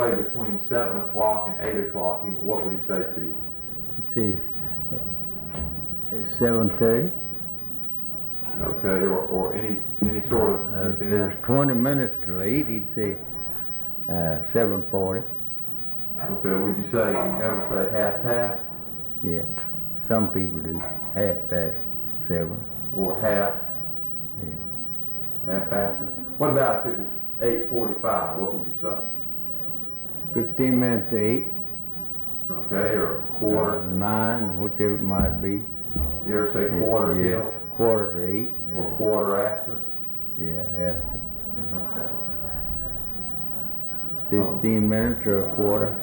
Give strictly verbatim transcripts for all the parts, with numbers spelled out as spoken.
midway between seven o'clock and eight o'clock, what would he say to you? He'd say, it's seven thirty. Okay, or, or any any sort of Uh, anything if else? it was twenty minutes to late, he'd say uh, seven forty. Okay, would you say, you ever say half past? Yeah, some people do. Half past seven. Or half, Yeah. half after? What about if it was eight forty-five, what would you say? Fifteen minutes to eight. Okay, or quarter, uh, nine, whichever it might be. you ever say quarter Yeah, till? quarter to eight. Or quarter after? Yeah, after. Okay. Fifteen minutes or a quarter.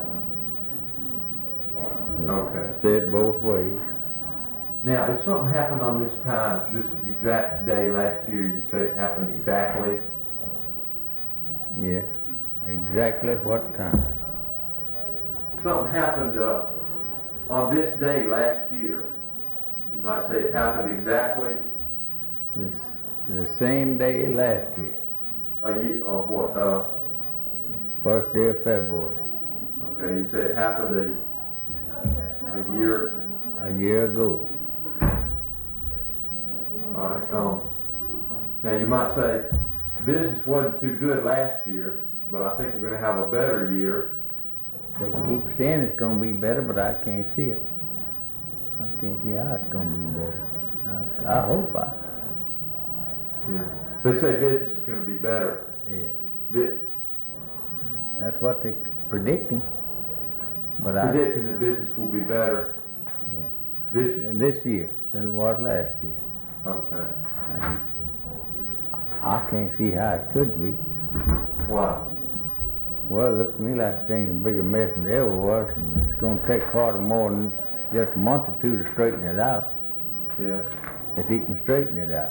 Okay. Say it both ways. Now, if something happened on this time, this exact day last year, you'd say it happened exactly? Yeah. Exactly what time? Something happened uh, on this day last year. You might say it happened exactly This, the same day last year. a year, or what, uh, First day of February. okay, you say it happened a, a year, A year ago. all right, um, now you might say, business wasn't too good last year, but I think we're gonna have a better year. They keep saying it's gonna be better, but I can't see it. I can't see how it's gonna be better. I, I hope I. Yeah. They say business is gonna be better. Yeah. Bi- That's what they're predicting. But I, Predicting that business will be better yeah, this, this year than it was last year. okay. And I can't see how it could be. Why? Well, it looks to me like things are a bigger mess than they ever was, and it's gonna take Carter more than just a month or two to straighten it out, Yeah. if he can straighten it out.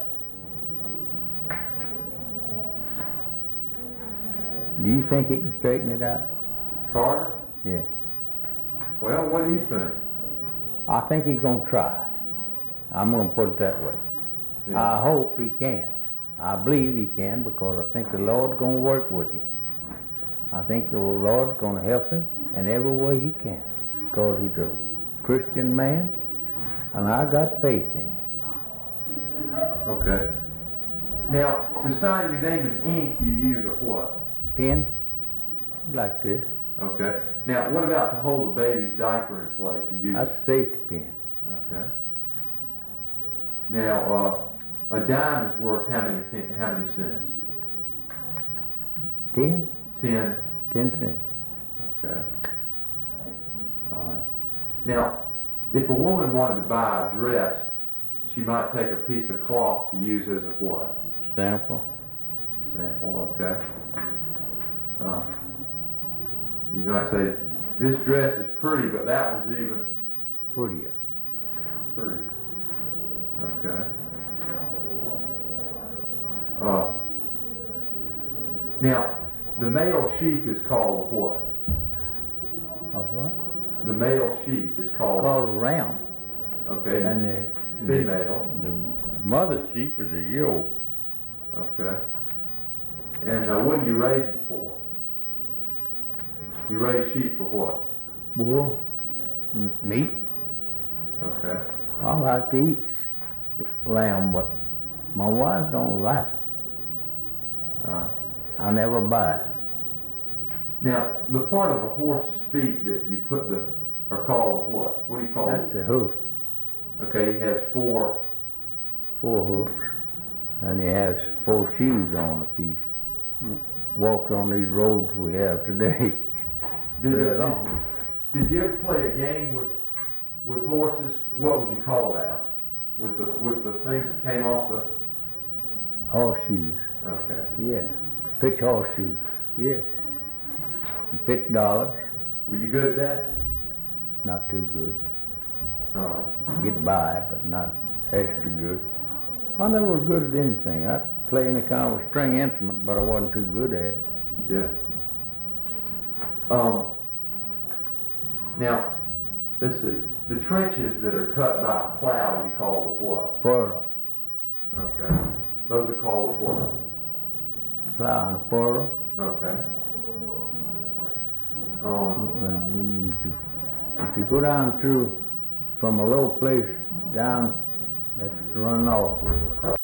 Do you think he can straighten it out? Carter? Yeah. Well, what do you think? I think he's gonna try. I'm gonna put it that way. I hope he can. I believe he can, because I think the Lord's gonna work with him. I think the Lord's gonna help him in every way he can, because he's a Christian man, and I got faith in him. Okay. Now, to sign your name in ink, you use a what? Pen, like this. Okay. Now, what about to hold a baby's diaper in place? You use. That's a safety pen. Okay. Now, uh, a dime is worth how many pen- how many cents? Ten? Ten. Ten cents. Okay. All right. Now, if a woman wanted to buy a dress, she might take a piece of cloth to use as a what? Sample. Sample. Okay. Uh, you might say, this dress is pretty, but that one's even Prettier. pretty. Okay. Uh, now, the male sheep is called a what? A what? The male sheep is called. Called a ram. Okay. And the, female. The, the mother sheep is a year old. Okay. And uh, what do you raise them for? You raise sheep for what? Wool. M- meat. Okay. I like to eat lamb, but my wife don't like it. Uh, I never buy it. now, the part of a horse's feet that you put the, are called the what? What do you call That's it? a hoof. Okay, he has four. Four hoofs. And he has four shoes on if he walks on these roads we have today. Did, Very uh, long. did, did you ever play a game with with horses? What would you call that? With the with the things that came off the. Horseshoes. Okay. Yeah. Pitch horseshoes. Yeah. And pitch dollars. Were you good at that? Not too good. All right. Get by, but not extra good. I never was good at anything. I play any kind of a string instrument, but I wasn't too good at it. Yeah. Um. Now, let's see. The trenches that are cut by a plow, you call the what? Furrow. Okay. Those are called the what? Plow and a furrow. Okay. If you, if you go down through, from a low place down, that's running off with